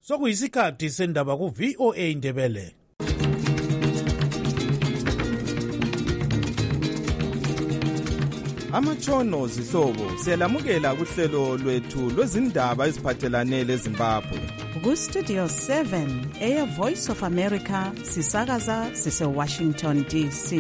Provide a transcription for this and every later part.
Sokuyisikhathi sendaba ku VOA Indebele. Amatshono zihlobo siyalamukela kuhlelo lwethu lwezindaba eziphathelane leZimbabwe. Ku-Studio 7 Air Voice of America sisakaza sise-Washington DC.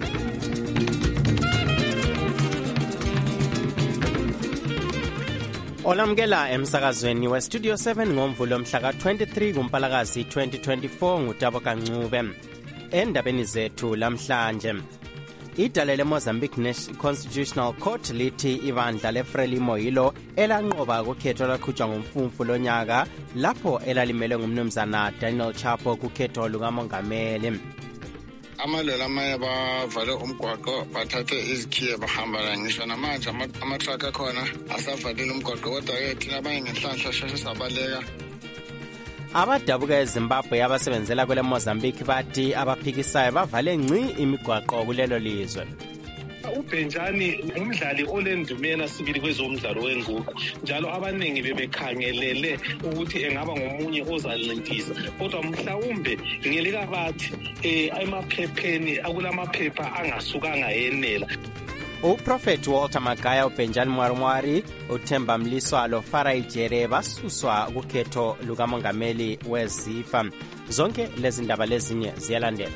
Olamukela emsakazweni we-Studio 7 ngomvulo mhla ka-23 kuMpalakazi 2024 nguTabo Kancube. Endabeni zethu lamhlanje, idale leMozambique Constitutional Court lithi ibandla leFrelimo yilo elanqoba kukhetho lwaqhutshwa ngomfumfu lonyaka lapho elalimele ngumnumzana Daniel Chapo kukhetho lukamongameli. Amalwela amanye bavale umgwaqo bathathe izikhiye bahamba ngisho namanje amatraka akhona asavalile umgwaqo kodwa-ke thina abanye ngenhlanhla sheshe sabaleka. Abadabuka eZimbabwe abasebenzela kwele Mozambique bathi abaphikisayo bavale ngci imigwaqo kulelo lizwe. uBenjani umdlali olendumela sibili kwezomdlalo wenguqu, njalo abaningi bebekhangelele ukuthi engaba ngomunye ozancintisa, kodwa mhlawumbe ngelika bathi emaphepheni akulamaphepha angasukanga yenela. Uprofeti Walter Magaya, uBenjani Mwarumwari, uThemba Mliswa loFarai Jere basuswa kukhetho lukamongameli weZIFA. Zonke lezi ndaba lezinye ziyalandela.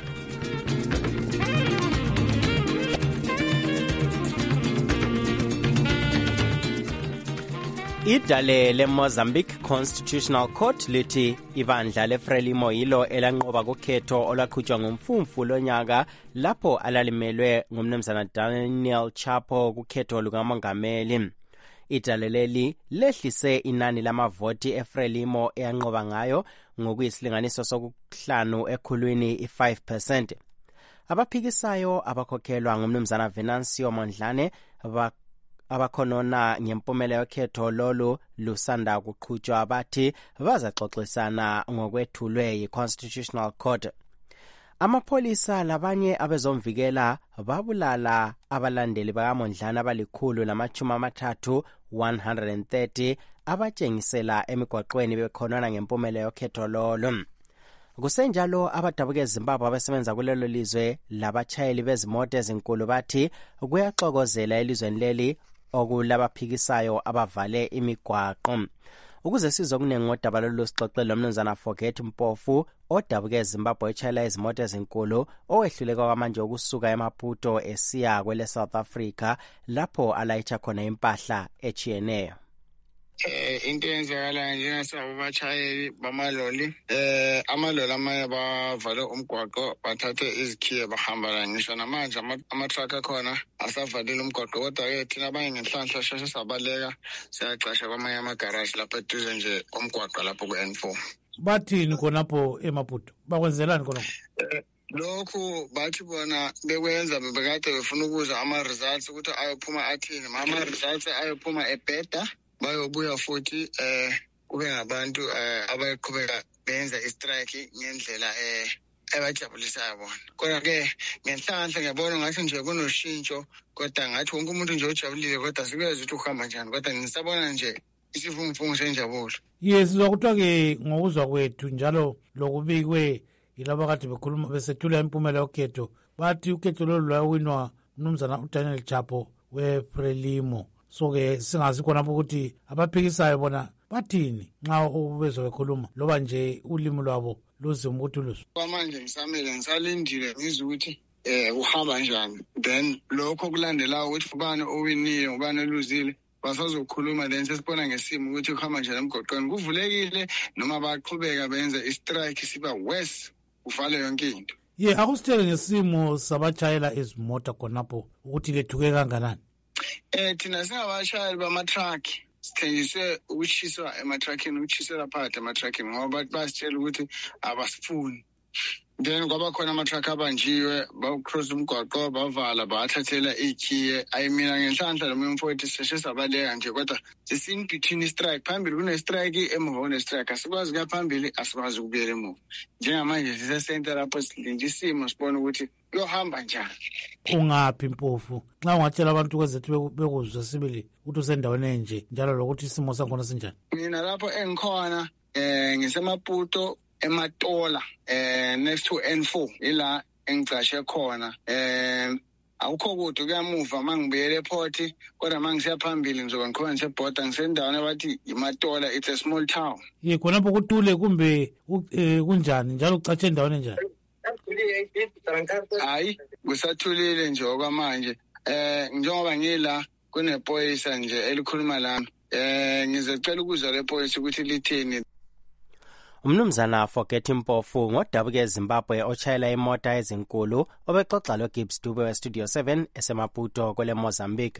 Idale leMozambique Constitutional Court lithi ibandla leFrelimo yilo elanqoba kukhetho olwaqhutshwa ngomfumfu lonyaka lapho alalimelwe ngumnumzana Daniel Chapo kukhetho lukamongameli. Idale leli lehlise inani lamavoti eFrelimo eyanqoba ngayo ngokuyisilinganiso sokuhlanu ekhulwini i-5%. Abaphikisayo abakhokhelwa ngumnumzana Venancio Mondlane abakhonona ngempumela yokhetho lolu lusanda kuqhutshwa bathi bazaxoxisana ngokwethulwe yi-Constitutional Court. Amapholisa labanye abezomvikela babulala abalandeli bakaMondlane abali-130 abatshengisela emigwaqweni bekhonona ngempumela yokhetho lolu. Kusenjalo abadabuka eZimbabwe abasebenza kulelo lizwe labatshayeli bezimoto ezinkulu bathi kuyaxokozela elizweni leli okulabaphikisayo abavale imigwaqo. Ukuze sizokunengi ngodaba lolu sixoxele lomnumzana Forget Mpofu odabuka eZimbabwe etshayela izimoto ezinkulu owehluleka kwamanje ukusuka eMaputo esiya kwele South Africa lapho alayitsha khona impahla echiyeneyo. Into eyenzakalayo njengasabo abatshayeli bamaloli amaloli amanye bavale umgwaqo bathathe izikhiye bahamba ngisho namanje amatraka akhona asavalile umgwaqo kodwa-ke thina abanye ngenhlanhla sheshe sabaleka siyaxasha kwamanye amagaraji lapho eduze nje omgwaqo lapho ku-N4. Bathini khonapho eMaputo? Bakwenzelani khonapho? Lokhu bathi bona bekwenza bebekade befuna ukuza ama-results ukuthi ayophuma athini, ama-results ayophuma ebheda bayobuya futhi kube ngabantu abayiqhubeka benza istrike ngendlela ebajabulisayo bona. Kodwa-ke ngenhlanhla ngiyabona ngathi nje kunoshintsho, kodwa ngathi wonke umuntu nje ujabulile, kodwa sikwezi ukuthi uhamba njani, kodwa ngisabona nje isivunguvungu senjabulo. Yes, sizakuthiwa-ke ngokuzwa kwethu njalo lokubikwe yilabo kade bekhuluma besethula impumela yokhetho bathi ukhetho lolu lwawinwa umnumzana uDaniel Chapo weFrelimo. So-ke singazi khonapho ukuthi abaphikisayo bona bathini nxa bezokhuluma loba nje ulimi lwabo luzima ukuthi luzwe. Kwamanje ngisalindile ngizwe ukuthi uhamba njani, then lokho kulandelayo ukuthi ubani owiniyo ubani oluzile basazokhuluma, then sesibona ngesimo ukuthi uhamba njani emgoqweni. Kuvulekile noma baqhubeka benze istrike siba worse, uvale yonke into. Akusitshele ngesimo sabatshayela izimota khonapho ukuthi lethuke kanganani. Thina singabashayeli bamatraki sithengiswe ukutshiswa ematrakhini, ukutshisela phakathi ematrakhini ngoba basitshela ukuthi abasifuni. then kwaba khona ama-truck abanjiwe bawucross umgwaqo bavala bathathela ikhiye ayimina ngenhlanhla lo mfowethu seshabaleka nje kodwa sisin between istrike phambili kune-strike emuva kune-strike asikwazi kuya phambili asikwazi ukubuyela emuva njengamanje sisesente lapho silinde isimo sibone ukuthi kuyohamba njani. Ungaphi Mpofu nxa ungatshela abantu kwezethu bekuzwe sibili ukuthi usendaweni enje njalo lokuthi isimo sakhona sinjani? Mina lapho engikhona ngisemaputo eMatola next to N4 ila engicashe khona awukho kude kuyamuva mangibuyele ePort kodwa mangisiya phambili ngizoba ngikhona ngisebhoda ngisendaweni abathi iMatola, it's a small town. Khonapho kutule kumbe kunjani njalo ucatshe endaweni enjani? Hayi kusathulile nje okwamanje njengoba ngila kunephoyisa nje elikhuluma lami ngizocela ukuzwa lephoyisa ukuthi lithini. Umnumzana Forget Mpofu ngodabuke eZimbabwe otshayela imota ezinkulu obexoxa lo Gibbs Dube weStudio 7 esemaputo kwele Mozambique.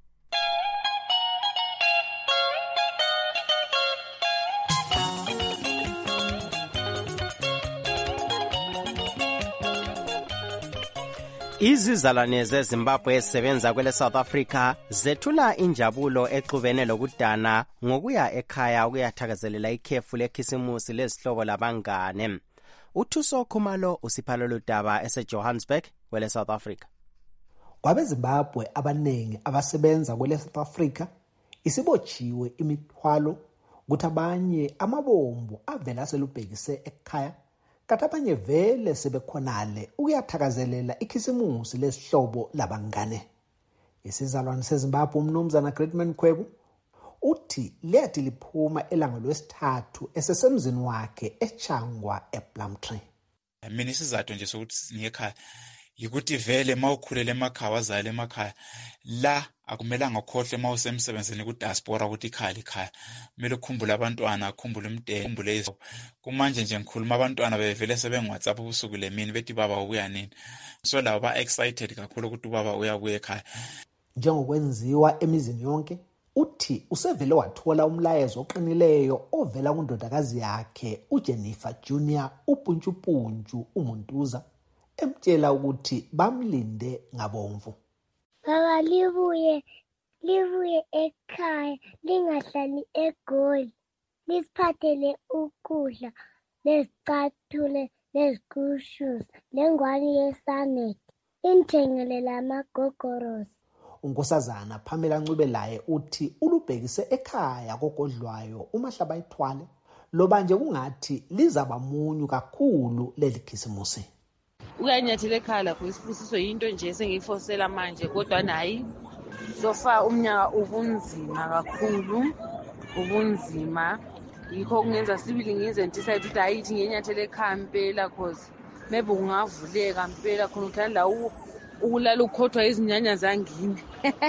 Izizalwane zeZimbabwe ezisebenza kwele South Africa zethula injabulo exubene lokudana ngokuya ekhaya ukuyathakazelela ikhefu lekhisimusi lezihlobo labangane. Uthuso Khumalo usiphalo ludaba eseJohannesburg kwele South Africa. KwabeZimbabwe abanengi abasebenza kwele South Africa isibotshiwe imithwalo ukuthi abanye amabombo avela selubhekise ekhaya kanti abanye vele sebekhonale ukuyathakazelela ikhisimusi lesihlobo labangane. Isizalwane seZimbabwe umnumzana Greatman Khwebu uthi liyathi liphuma elanga lwesithathu esesemzini wakhe eChangwa ePlumtree. Mina isizathu nje sokuthi ngiyekhaya yikuthi vele mawukhulele emakhaya wazala emakhaya la akumelanga ukhohle mawusemsebenzini ku diaspora ukuthi ikhaya kumele ukhumbule abantwana ukhumbule umndeni ukhumbule izo kumanje nje ngikhuluma abantwana bevele sebengu-WhatsApp ubusuku lemini bethi baba ubuya nini so labo ba excited kakhulu ukuthi ubaba uyabuya ekhaya. Njengokwenziwa emizini yonke uthi usevele wathola umlayezo oqinileyo ovela kundodakazi yakhe uJennifer Junior upuntshupuntshu uMuntuza emtshela ukuthi bamlinde ngabomvu. Baba libuye ekhaya lingahlali eGoli lisiphathele ukudla nezicathulo nezischool shoes lengwani yeSanet intshengele lamagogorosi. Unkosazana Pamela Ncubelaye uthi ulubhekise ekhaya kogodlwayo umahlaba ithwale loba nje kungathi lizaba munyu kakhulu leli khisimusi. Uyanyathela ekhaya lapho isibusiso yinto nje sengiyifosela manje kodwa nayi sofa umnyaka ubunzima kakhulu ubunzima yikho kungenza sibili ngize decide ukuthi ayithi ngenyathela ekhaya mpela cause maybe ungavuleka mpela khona uthanda ukulala ukhothwa izinyanya zangini.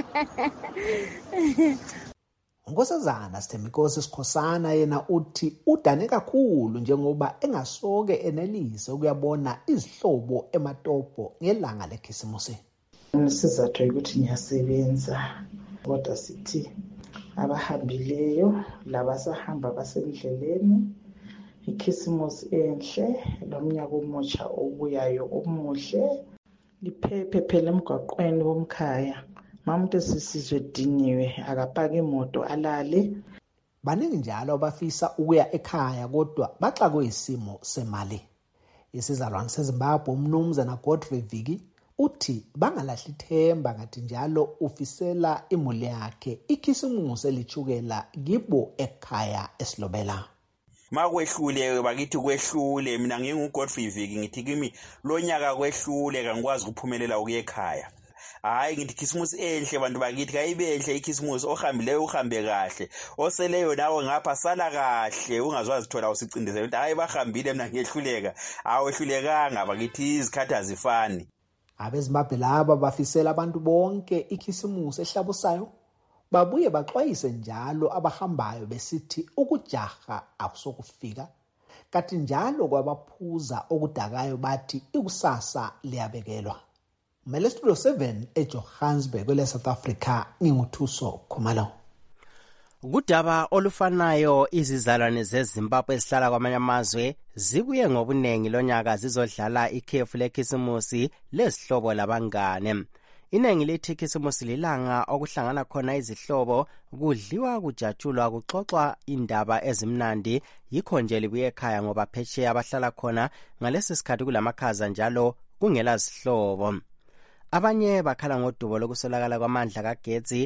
Unkosazana Sithembinkosi Sikhosana yena uthi udane kakhulu njengoba engasoke enelise ukuyabona izihlobo eMatopo ngelanga lekhisimusi. Isizathu ukuthi ngiyasebenza kodwa sithi abahambileyo labasahamba basendleleni ikhisimusi enhle lomnyaka omutsha obuyayo omuhle liphephe phela emgwaqweni womkhaya. Mamuntu sisizwe ediniwe akapaka imoto alale. Baningi njalo abafisa ukuya ekhaya kodwa baxakwe isimo semali. Isizalwane seZimbabwe umnumzana Godfrey Viki uthi bangalahli ithemba ngathi njalo ufisela imuli yakhe ikhisimusi elichukela kibo ekhaya eSilobela. Makwehlule bakithi kwehlule mina nginguGodfrey Viki ngithi kimi lonyaka kwehlule kangikwazi ukuphumelela ukuya ekhaya. Hayi ngithi ikhisimusi enhle bantu bakithi kayibenhle ikhisimusi ohambileyo uhambe kahle oseleyo nawe ngapha sala kahle ungazwazi thola usicindezela ukuthi hayi bahambile mina ngiyehluleka awehlulekanga bakithi izikhathi azifani. AbeZimbabwe laba bafisela abantu bonke ikhisimusi ehlabusayo babuye baxwayise njalo abahambayo besithi ukujaha akusokufika kanti njalo kwabaphuza okudakayo bathi ikusasa liyabekelwa. Mele Studio 7 eJohannesburg kwele South Africa nginguthuso Khumalo. Kudaba olufanayo izizalwane zeZimbabwe ezihlala kwamanye amazwe zibuye ngobunengi lonyaka zizodlala ikhefu lekhisimusi lezihlobo labangane. Inengi lithi ikhisimusi lilanga okuhlangana khona izihlobo, kudliwa, kujatshulwa, kuxoxwa indaba ezimnandi. Yikho nje libuye ekhaya ngoba phetsheya abahlala khona ngalesi sikhathi kulamakhaza njalo kungela zihlobo. Abanye bakhala ngodubo lokuswelakala kwamandla kagetsi,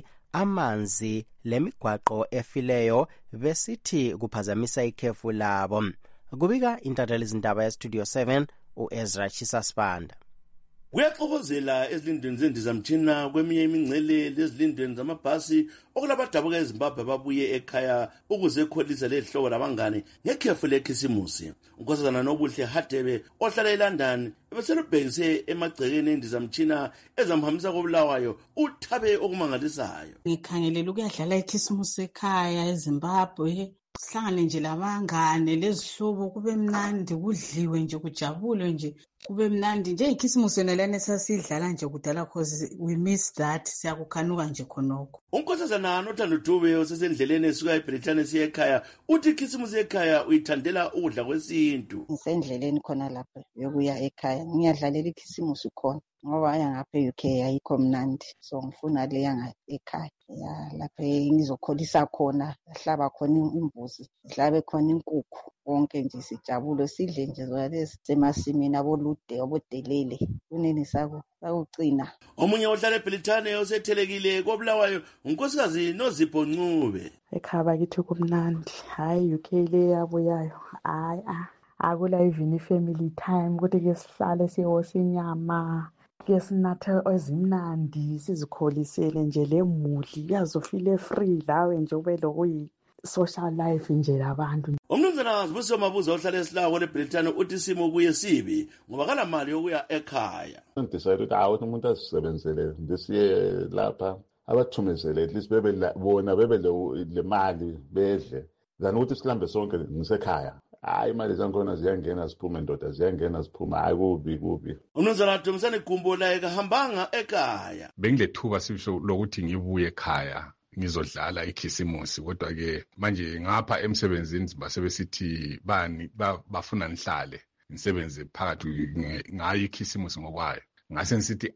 amanzi lemigwaqo efileyo, besithi kuphazamisa ikhefu labo. Kubika intatheli izindaba yeStudio 7 uEzra Chisasibanda. Kuyaxokozela ezilindweni zendizamtshina kweminye imingcele lezilindweni zamabhasi okulabadabuka eZimbabwe babuye ekhaya ukuze ekholise lehlobo labangane ngekhefu lekhisimusi. Unkosazana Nobuhle Hadebe ohlala eLondon ebeselubhekise emagcekeni endizamtshina ezamhambisa koBulawayo uthabe okumangalisayo. Ngikhangelela ukuyadlala ikhisimusi ekhaya eZimbabwe, sihlangane nje labangane lezihlobo, kube mnandi, kudliwe nje, kujabule nje, kube mnandi nje. Ikhisimusi yona lana sasidlala nje kudala cause we miss that, siyakukhanuka nje khonoko. Unkosazana Nothando Dube osesendleleni esuka eBritane siya ekhaya uthi ikhisimusi ekhaya uyithandela ukudla kwesintu. Ngisendleleni khona lapha yokuya ekhaya ngiyadlalela ikhisimusi khona ngoba aya ngapha eUK ayikho mnandi, so ngifuna le yanga ekhaya ya lapha ngizokholisa khona, hlaba khona imbuzi, hlabe khona inkukhu, konke nje sijabule, sidle nje zalezi semasimini abolude obodelele kunini sakucina. Omunye ohlala eBritane osethelekile koBulawayo unkosikazi Nozipho Ncube. Ekhaya bakithi kumnandi, hayi UK le yabuyayo, hayi akula even family time, kodwa ke sihlale siyosa inyama, ke sinatha ezimnandi, sizikholisele nje lemuli, yazofile free lawe nje ube lokuyi social life nje labantu. Umnumzana Zibusiso Mabuza ohlala eSilawo leBritane uthi isimo kuye sibi ngoba kana mali yokuya ekhaya. Ndisayile ukuthi umuntu azisebenzele ndisiye lapha abathumezele at least bona bebe le mali bedle, then ukuthi silambe sonke ngisekhaya. Hayi imali zakhona ziyangena ziphume ndoda, ziyangena ziphuma, hayi kubi. Umnumzana Dumisani Gumbo la ekahambanga ekhaya. Bengilethuba sisho lokuthi ngibuye ekhaya ngizodlala ikhisimusi, kodwa ke manje ngapha emsebenzini basebesithi bani bafuna nihlale nisebenze phakathi ngayo ikhisimusi ngokwayo. Ngase ngisithi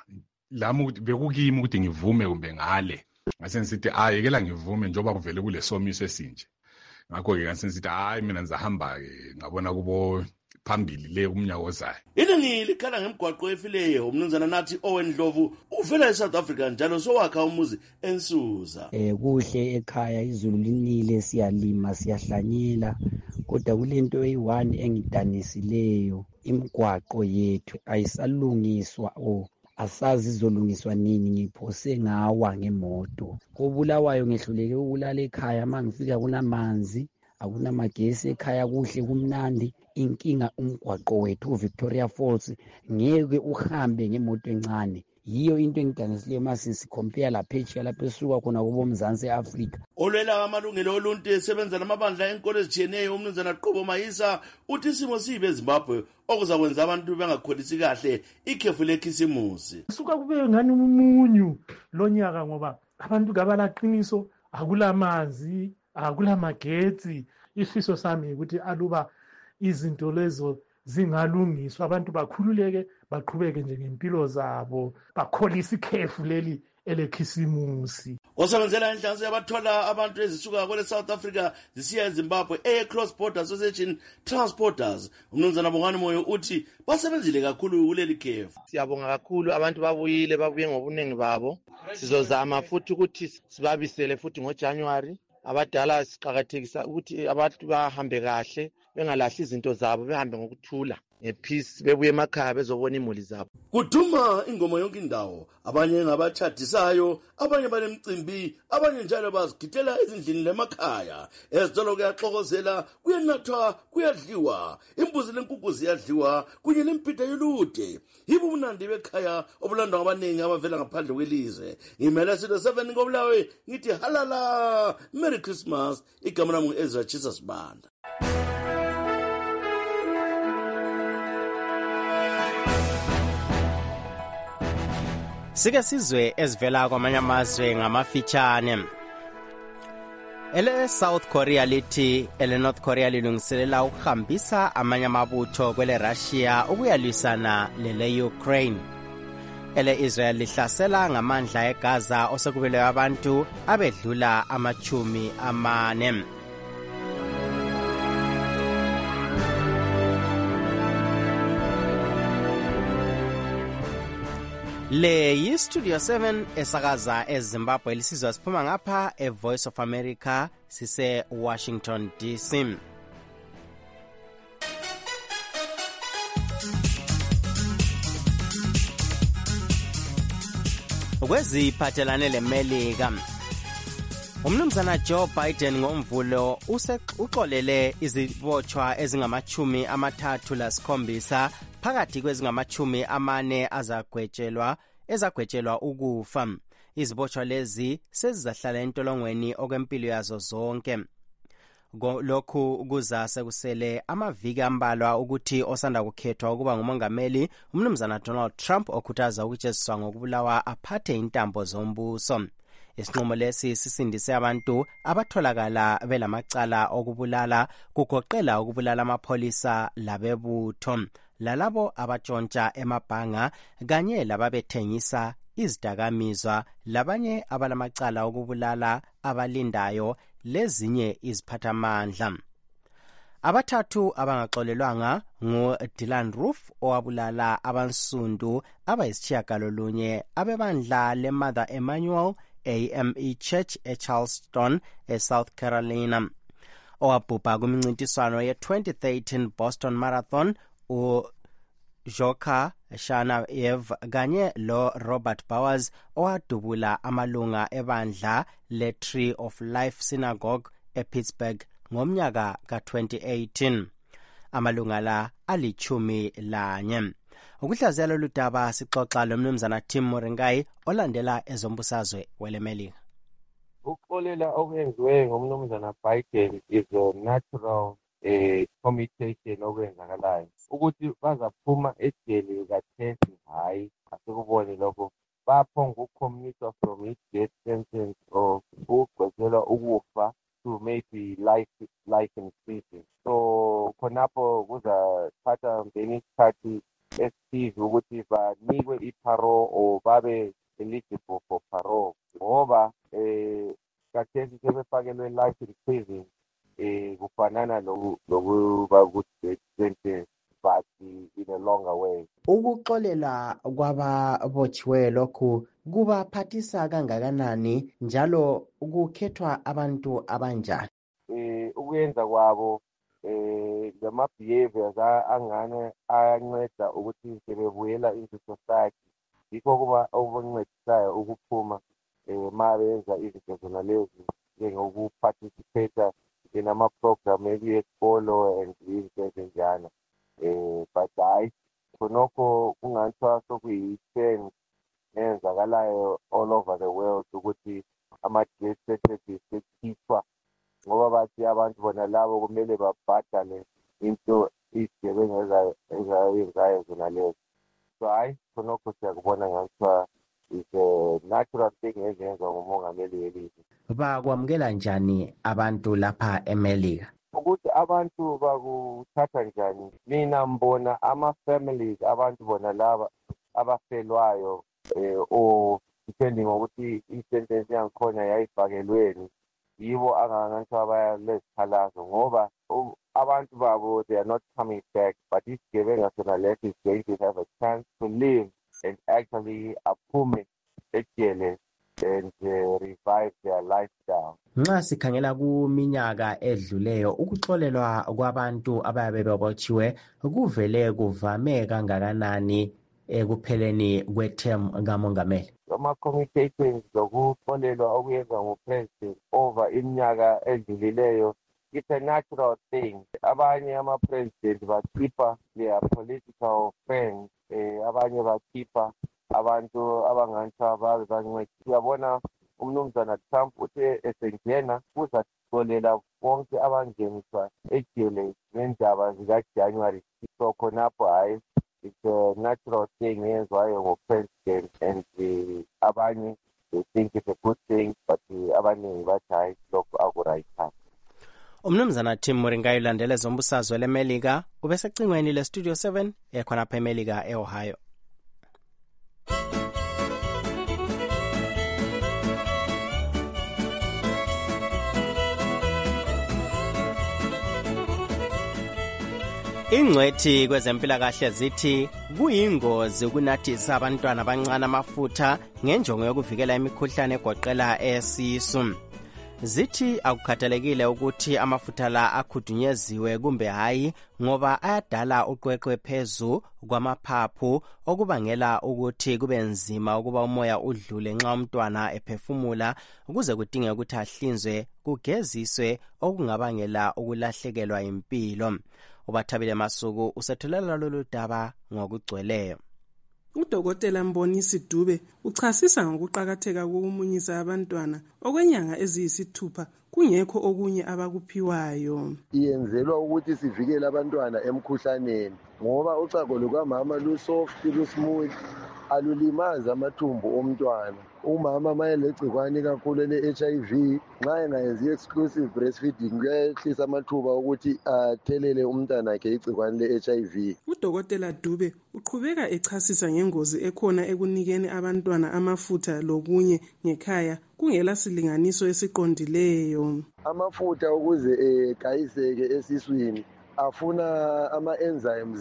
lami bekukimi ukuthi ngivume kumbe ngale. Ngase ngisithi yekela ngivume njoba kuvele kule somiso esinje. Ngakho ke ngase ngisithi mina ngizahamba ke ngabona kubo phambili le umnyaka ozayo. Iningi likhala ngemgwaqo efileyo. Umnumzana Nathi Owen Dlovu uvela eSouth Africa njalo sowakha umuzi eNsusa. Kuhle ekhaya, izulu linile, siyalima, siyahlanyela, kodwa kulento eyi1 engidanisileyo, imigwaqo yethu ayisalungiswa asazi izolungiswa nini. Ngiphose ngawa ngemoto koBulawayo, ngehluleke ukulala ekhaya, mangifika kunamanzi, akunamagesi ekhaya, kuhle kumnandi. Inkinga umgwaqo wethu uVictoria Falls, ngeke uhambe ngemoto encane. Yiyo into engidanisileyo mase sicompare lapha lapha esuka khona kuboMzansi eAfrika. Olwela amalungelo oluntu esebenza namabandla enkolo ezitshiyeneyo umnumzana Qobo Mayisa uthi isimo sibe eZimbabwe okuzakwenza abantu bengakholisi kahle ikhefu lekhisimusi. Suka kube ngani umunyu lonyaka ngoba abantu kabalaqiniso, akulamanzi, akulamagetsi. Ifiso sami ukuthi aluba izinto lezo zingalungiswa, abantu bakhululeke, baqhubeke nje ngempilo zabo, bakholisa ikhefu leli elekhisimusi. Osebenzela inhlanganiso yabathola abantu ezisuka kwele South Africa zisiya eZimbabwe Cross Border Association Transporters, umnumzana Bongani Moyo uthi basebenzile kakhulu kuleli khefu. Siyabonga kakhulu, abantu babuye ngobunengi babo. Sizozama futhi ukuthi sibabisele futhi ngoJanuary. Abadala siqhakathekisa ukuthi abantu bahambe kahle, bengalahli izinto zabo, behambe ngokuthula ngepeace, bebuye emakhaya bezobona imuli zabo. Kuduma ingoma yonke indawo, abanye ngabatshadisayo, abanye banemicimbi, abanye njalo bazigidela ezindlini lemakhaya. Ezitolo kuyaxokozela, kuyenathwa, kuyadliwa, imbuzi lenkukhu ziyadliwa kunye nempita yolude. Yibo umnandi bekhaya obulandwa ngabaningi abavela ngaphandle kwelizwe. Ngimele Studio 7 ngoBulawayo, ngithi halala, Merry Christmas. Igama lami uEzra Chisasibanda. Sike sizwe ezivela kwamanye amazwe ngamafitshane. South Korea lithi North Korea lilungiselela ukuhambisa amanye amabutho kwele Russia ukuyalwisana lele Ukraine. Israel lihlasela ngamandla eGaza osekubelwe abantu abedlula 40. Le yi-Studio 7 esakaza eZimbabwe lisizwa siphuma ngapha eVoice of America sise Washington DC. Kweziphathelane leMelika, umnumzana Joe Biden ngomvulo uxolele izibotshwa ezingama-37 phakathi kwezingama-40 ezagwetshelwa ukufa. Izibotshwa lezi sezizahlala entolongweni okwempilo yazo zonke. Lokhu kuza sekusele amaviki ambalwa ukuthi osanda kukhethwa ukuba ngumongameli umnumzana Donald Trump okhuthaza ukujeziswa ngokubulawa aphathe intambo zombuso. Isinqumo lesi sisindise abantu abatholakala belamacala okubulala, kugoqela ukubulala amapholisa labebutho, lalabo abatshontsha emabhanga kanye lababethengisa izidakamizwa, labanye abalamacala okubulala abalindayo lezinye iziphathamandla. Abathathu abangaxolelwanga nguDylan Roof owabulala abansundu abayisitshiyagalolunye abebandla leMother Emmanuel AME Church eCharleston, eSouth Carolina, owabhubha kumncintiswano ye-2013 Boston Marathon, uJoka Shanayev kanye lo-Robert Bowers owadubula amalunga ebandla le-Tree of Life Synagogue ePittsburgh ngomnyaka ka-2018. Amalunga la ali-11. Ukuhlaziya lolu daba sixoxa lomnumzana Tim Moringai olandela ezombusazwe weleMelika. Ukuxolela okwenziwe ngomnumzana Biden is a natural commutation okwenzakalayo. Ukuthi bazaphuma ejele kathesi, hayi asikubone lokho. Baphonga ukucommuta from his death sentence or ukugwejelwa ukufa to maybe life in prison. So khonapho kuzathatha mbeni isikhathi esithize ukuthi banikwe i-parole or babe eligible for parole, ngoba kathesi sebefakelwe life in prison kufanana lokuba ku-death sentence but in a longer way. Ukuxolela kwababotshiweyo lokhu kubaphathisa kangakanani njalo kukhethwa abantu abanjani? Ukuyenza kwabo lama-behaviors angane ayanceda ukuthi sebebuyela into society. Yikho kuba okubancedisayo ukuphuma ma benza izinto zona lezi njengokuparticipate in ama-program esikolo and izinto ezinjalo. But hayi khonokho kungathiwa sokuyi-trend eyenzakalayo all over the world ukuthi ama-death sentences sekhishwa ngoba bathi abantu bona labo kumele babhadale into izigebengu ezayenzayo zona lezo. So hayi khonokho siyakubona ngathiwa is a natural thing ezenzwa ngumongameli welizwe. Bakwamukela njani abantu lapha eMelika? Ukuthi abantu bakuthatha njani, mina mbona ama-families abantu bona laba abafelwayo or depending ukuthi i-sentence yangikhona yayifakelweni, yibo angangathiwa bayalezikhalazo ngoba abantu babo they are not coming back, but isigebenga sona leso is going to have a chance to live and actually aphume ejele and revive their lifestyle. Nxa sikhangela kuminyaka edluleyo ukuxolelwa kwabantu abayabe bebotshiwe kuvele kuvame kangakanani ekupheleni kwethemu kamongameli? Ama-communications zokuxolelwa okuyenza ngupresident over iminyaka edlulileyo, it's a natural thing. Abanye ama-president bakhipha their political friends, abanye bakhipha abantu abangantsha babe bancedi. Siyabona umnumzana Trump uthe esengena uzaxolela bonke abangeniswa ejele ngendaba zikaJanuary. So khonapho hayi it's a natural thing eyenzwayo ngo-president and abanye they think it's a good thing, but abaningi bathi hayi lokho akuright. Umnumzana Tim Moringa ulandele zombusazwe leMelika ubesecingweni leStudio 7 ekhonapha eMelika eOhio. Ingcwethi kwezempilakahle zithi kuyingozi ukunathisa abantwana abancane amafutha ngenjongo yokuvikela imikhuhlane egoqela esisu. Zithi akukhathalekile ukuthi amafutha la akhudunyeziwe kumbe hayi ngoba ayadala uqweqwe phezu kwamaphaphu okubangela ukuthi kube nzima ukuba umoya udlule nxa umntwana ephefumula ukuze kudinge ukuthi ahlinzwe kugeziswe okungabangela ukulahlekelwa impilo. Ubathabile Masuku usethulela lolu daba ngokugcweleyo. Udokotela Mbonisi Dube uchasisa ngokuqhakatheka kokumunyisa abantwana okwenyanga eziyisithupha kungekho okunye abakuphiwayo. Iyenzelwa ukuthi sivikele abantwana emkhuhlaneni ngoba uchago lukamama lusoft lusmooth alulimazi amathumbu omntwana. Umama mayelegcikwane kakhulu le-HIV nxa engayenzi exclusive breastfeeding kuyehlisa amathuba ukuthi athelele umntwana wakhe igcikwane le-HIV. Udokotela Dube uqhubeka echasisa ngengozi ekhona ekunikeni abantwana amafutha lokunye ngekhaya kungela silinganiso esiqondileyo. Amafutha ukuze egayiseke esiswini afuna ama-enzymes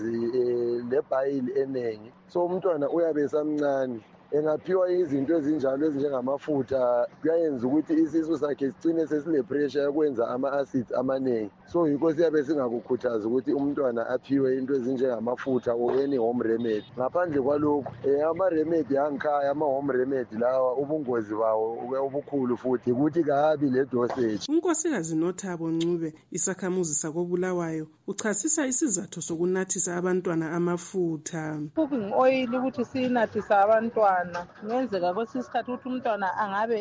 lebhayili enengi, so umntwana uyabe esamncane. Engaphiwa izinto ezinjalo ezinjengamafutha kuyayenza ukuthi isisu sakhe sicine sesile-pressure yokwenza ama-acids amaningi. So yikho siyabe singakukhuthazi ukuthi umntwana aphiwe into ezinjengamafutha or any home remedy. Ngaphandle kwalokho ama-remedy angikhaya, ama-home remedy lawa ubungozi bawo obukhulu futhi ukuthi kabi le dosage. Unkosikazi Nothabo Ncube isakhamuzi sakoBulawayo uchasisa isizathu sokunathisa abantwana amafutha. Cooking oil ukuthi sinathisa abantwana ngenzeka kwesisikhathi ukuthi umntwana angabe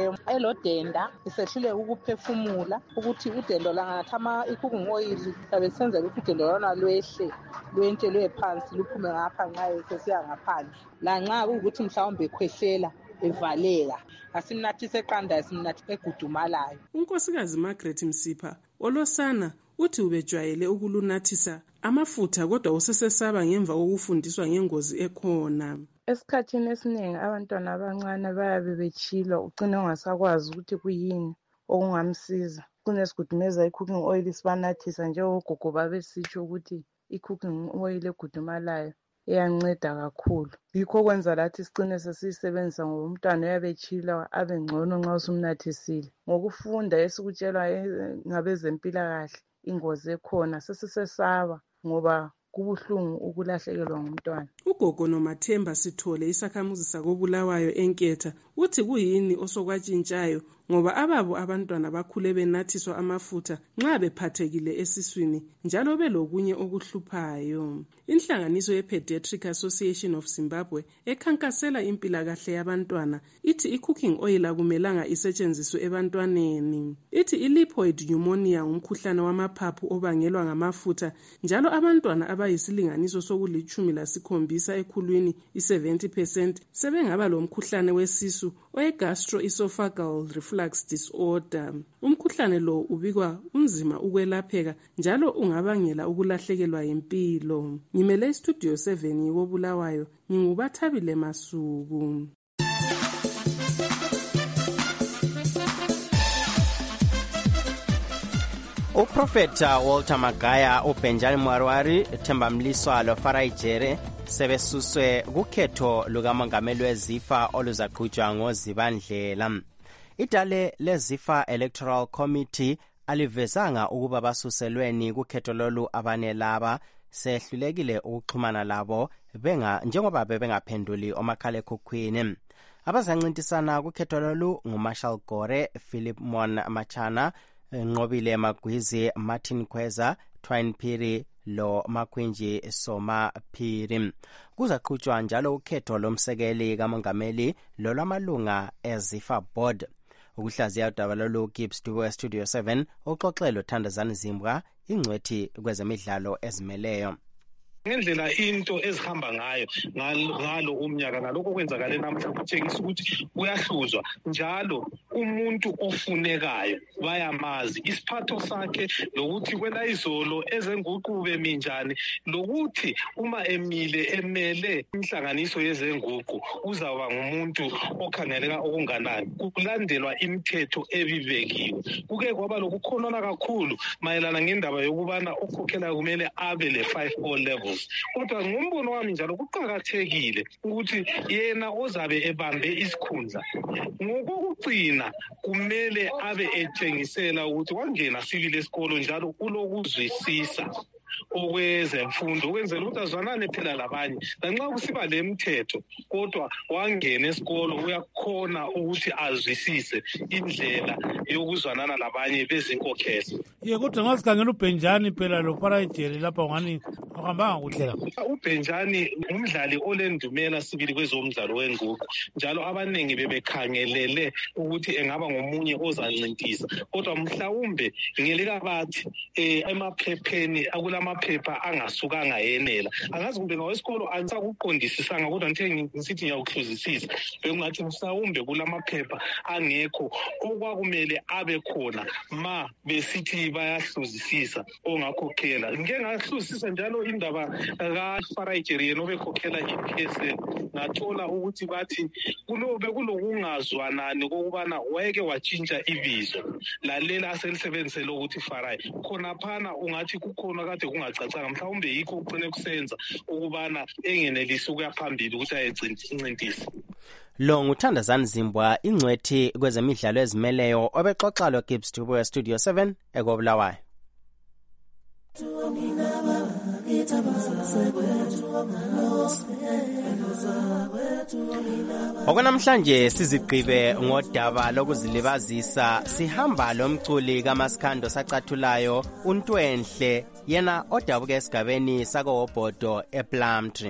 elodenda esehlule ukuphefumula ukuthi udendo langathama i-cooking oil sabe senzela ukuthi udendo lwana lwehle lwentshelwe phansi luphume ngapha nxa sesiya ngaphandle lanxa ukuthi mhlawumbe ekhwehlela evaleka asimnathise eqanda simnathise egudumalayo. Unkosikazi Margaret Msipha olosana uthi ubejwayele ukulunathisa amafutha kodwa usesesaba ngemva kokufundiswa ngengozi ekhona. Esikhathini esiningi abantwana abancane bayabe betshilwa ucine ungasakwazi ukuthi kuyini okungamsiza. Kucine sigudumeza i-cooking oil sibanathisa njengogogo babesitsho ukuthi i-cooking oil egudumalayo iyanceda kakhulu. Yikho kwenza lathi sicine sesiyisebenzisa ngoba umntwana uyabe etshilwa abe ngcono nxa usumnathisile. Ngokufunda esikutshelwa ngabezempilakahle ingozi ekhona sesisesaba ngoba kubuhlungu ukulahlekelwa ngumntwana. Ugogo Nomathemba Sithole isakhamuzi sakoBulawayo eNketha uthi kuyini osokwatshintshayo ngoba ababo abantwana bakhule benathiswa amafutha nxa bephathekile esiswini njalo belokunye okuhluphayo. Inhlanganiso ye-Pediatric Association of Zimbabwe ekhankasela impilakahle yabantwana ithi i-cooking oil akumelanga isetshenziswe ebantwaneni. Ithi i-lipoid pneumonia ngumkhuhlane wamaphaphu obangelwa ngamafutha njalo abantwana abayisilinganiso soku-17 ekhulwini i-70% sebengaba lomkhuhlane wesisu oye-gastroesophageal reflux disorder. Umkhuhlane lo ubikwa unzima ukwelapheka njalo ungabangela ukulahlekelwa impilo. Ngimele iStudio 7 koBulawayo ngingubathabile Masuku. Uprofeta Walter Magaya, uBenjamin Mwarwari, Themba Mliswa loFarai Jere sebesuswe kukhetho lukamongameli weZIFA oluzaqhutshwa ngoZibandlela. Idale leZIFA Electoral Committee alivezanga ukuba basuselweni kukhetho lolu abanelaba sehlulekile ukuxhumana labo njengoba bengaphenduli omakhalekhukhwini. Abazancintisana kukhetho lolu nguMarshall Gore, Philip Mon Machana, Nqobile Magwizi, Martin Kweza, Twine Phiri lo Makhwinji Soma Phiri. Kuzaqhutshwa njalo ukhetho lomsekeli kamongameli lolwamalunga eZIFA Board. Ukuhlaziya udaba lolu Gibbs Duwe Studio 7 uxoxelo Thandazani Zimbwa ingcwethi kwezemidlalo ezimeleyo. ngendlela into ezihamba ngayo ngalo umnyaka nalokho kwenzakale namhla kutshengisa ukuthi kuyahluzwa njalo umuntu ofunekayo bayamazi isiphatho sakhe lokuthi kwela izolo ezenguqu beminjani lokuthi uma emele inhlanganiso yezenguqu uzaba ngumuntu okhangeleka okunganani kulandelwa imithetho ebibekiwe. Kuke kwaba lokukhonona kakhulu mayelana ngendaba yokubana okhokhela kumele abe le 5 levels. Kodwa ngombono wami njalo kuqhakathekile ukuthi yena ozabe ebambe isikhundla ngokugcina kumele abe etshengisela ukuthi wangena sibili esikolo njalo ulokuzwisisa okwezemfundo ukwenzela ukuthi azwanane phela labanye lanxa kusiba le mithetho kodwa wangena esikolo uyakhona ukuthi azwisise indlela yokuzwanana labanye bezinkokhelo. Kodwa ngasikhangela uBenjani phela lo Parajeri lapha ngani akuhambanga kuhle la. uBenjani umdlali olendumela sibili kwezomdlalo wenguqu njalo abaningi bebekhangelele ukuthi engaba ngomunye ozancintisa kodwa mhlawumbe ngelika bathi emaphepheni amaphepha angasukanga yenela angazi kumbe ngawesikolo angisakuqondisisanga kodwa ngisithi ngiyakuhluzisisa bengathi mhlawumbe kulamaphepha angekho okwakumele abe khona ma besithi bayahluzisisa ongakhokhela. Ngike ngahluzisisa njalo indaba kaFarajeri yena obekhokhela iPSL ngathola ukuthi bathi kulokungazwanani kokubana wayeke watshintsha ibizo lalela aselisebenzisela ukuthi Farai khonaphana ungathi kukhona kade kungacacanga mhlawumbe yikho ugcine kusenza ukubana engenelisi ukuya phambili ukuthi ayencintisa. Lo nguthandazani Zimbwa ingcwethi kwezemidlalo ezimeleyo obexoxa lo Gibbs Tubo Studio 7 eKobulawayo. Okunamhlanje sizigqibe ngodaba lokuzilibazisa sihamba lomculi kaMaskando sacathulayo uNtwenhle yena odabuka esigabeni sakoHobhodo ePlumtree.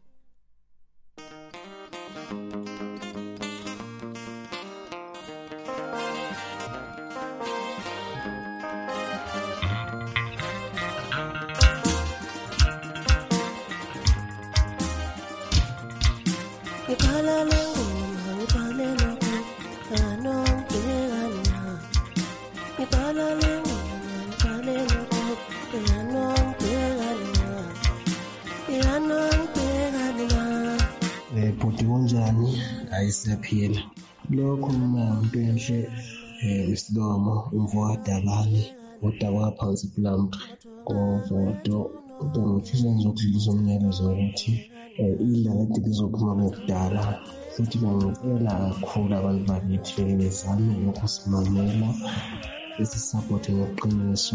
Bhuti kunjani? Ayisiyaphila. Lokho Ntwenhle isilomo umvokadalani udaba phansi ePlumtree ngovoto kodwa ngifisa ngizokudlulisa umyalezo ukuthi indlela ade lizophuma ngokudala futhi bengicela kakhulu abantu bakithi bezame ukusimamela besisapothe ngoqiniso.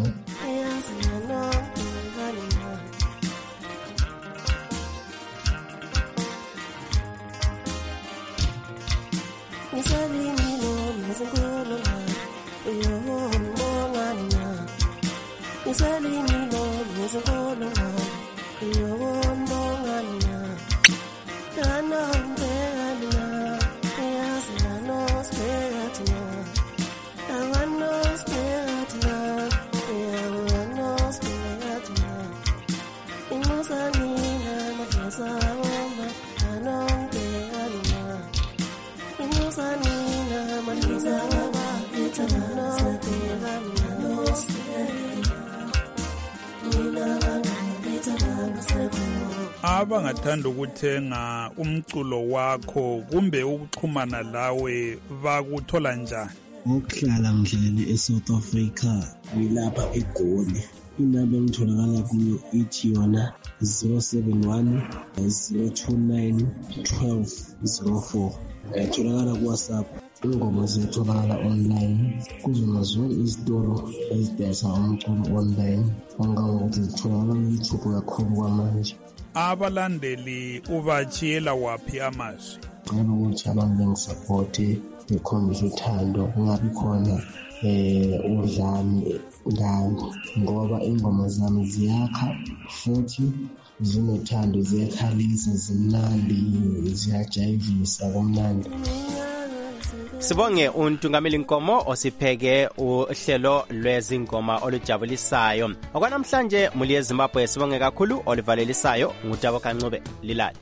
Abangathanda ukuthenga umculo wakho kumbe ukuxhumana lawe bakuthola njani? Ukuhlala ngidlele eSouth Africa ngilapha eGoli. Inamba engitholakala kuyo ithi yona 071 029 1204. Ngitholakala kuWhatsApp. Ingoma zitholakala online kuzona zonke izitolo ezidayisa umculo online ongangokuthi zitholakala ku-YouTube kakhulu kwamanje. Abalandeli ubachiyela waphi amazwi? Ngicela ukuthi abantu bengisapothe bekhombise uthando kungabi khona udlame ngami ngoba ingoma zami ziyakha futhi zinothando ziyakhalisa zimnandi ziyajayivisa kumnandi. Sibonge uNtungameli Nkomo osipheke uhlelo lwezingoma olujabulisayo. Okwanamhlanje muli eZimbabwe sibonge kakhulu olivalelisayo ngutabo Kancube Lilali.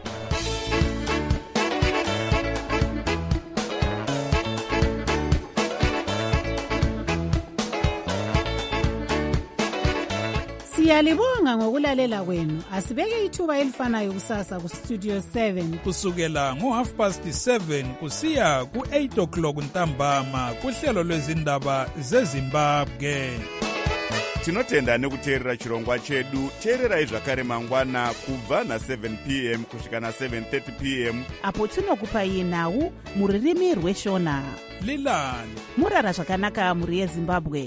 Siyalibonga ngokulalela kwenu. Asibeke ithuba elifanayo kusasa ku Studio 7 kusukela ngo7:30 kusiya ku8 o'clock ntambama kuhlelo lwezindaba zeZimbabwe. Tinotenda nekuteerera chirongwa chedu. Teererai zvakare mangwana kubva na7 p.m. kusvika na7:30 p.m. apo tinokupai nhau muririmi rweshona. Lilani murara zvakanaka muri yeZimbabwe.